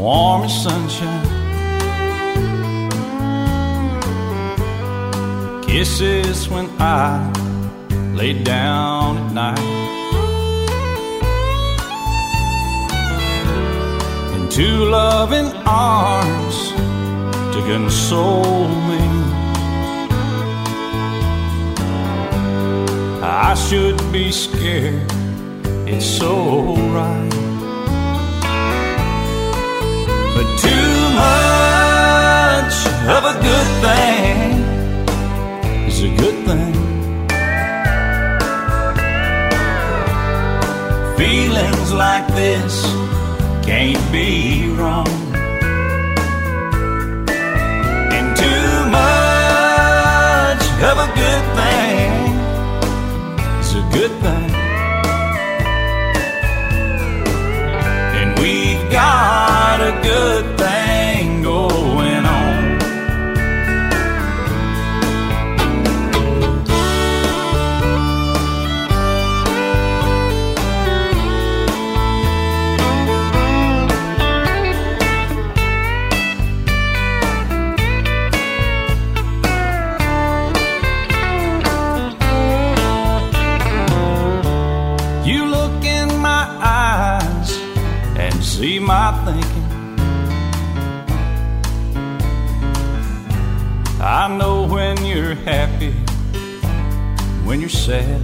warm as sunshine. Kisses when I lay down at night. And two loving arms to console me. I should be scared, it's so right. But too much of a good thing is a good thing. Feelings like this can't be wrong. And too much of a good thing is a good thing. And we've got a good thing going on. You look in my eyes and see my thinking. I know when you're happy, when you're sad.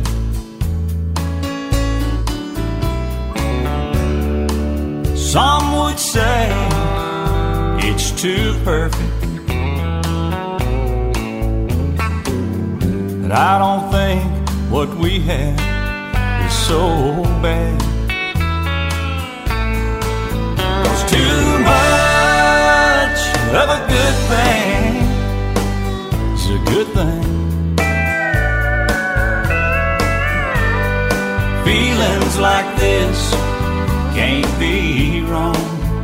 Some would say it's too perfect, but I don't think what we have is so bad. 'Cause too much of a good thing is a good thing. Feelings like this can't be wrong.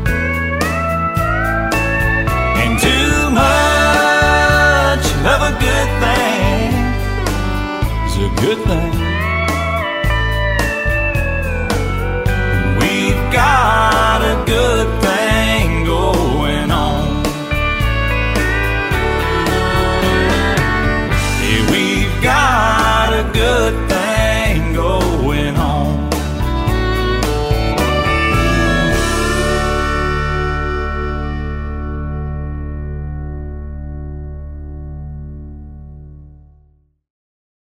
And too much of a good thing is a good thing.